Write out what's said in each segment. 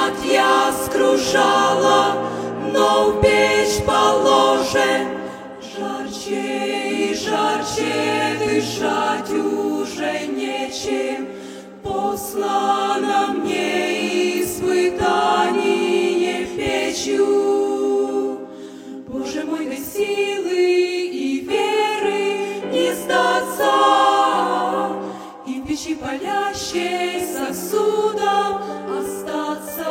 ад я скружала, но в печь положен. Жарче и жарче дышать уже нечем, послано мне испытание печью. Боже мой, дай силы и веры не сдаться, и в печи палящей сосудом остаться,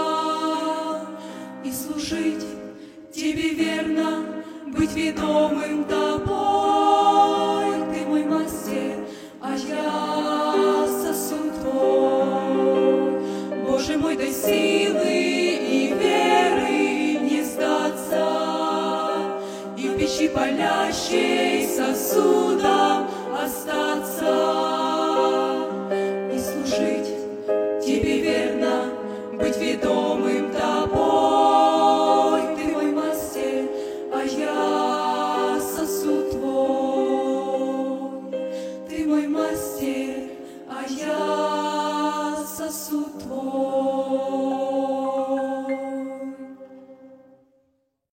и служить Тебе верно, быть ведомым Тобой. Ты мой мастер, а я сосуд Твой. Боже мой, дай силы и веры не сдаться, и в печи палящей сосудом остаться, и служить Тебе верно, быть ведомым Тобой. Ты мой мастер, а я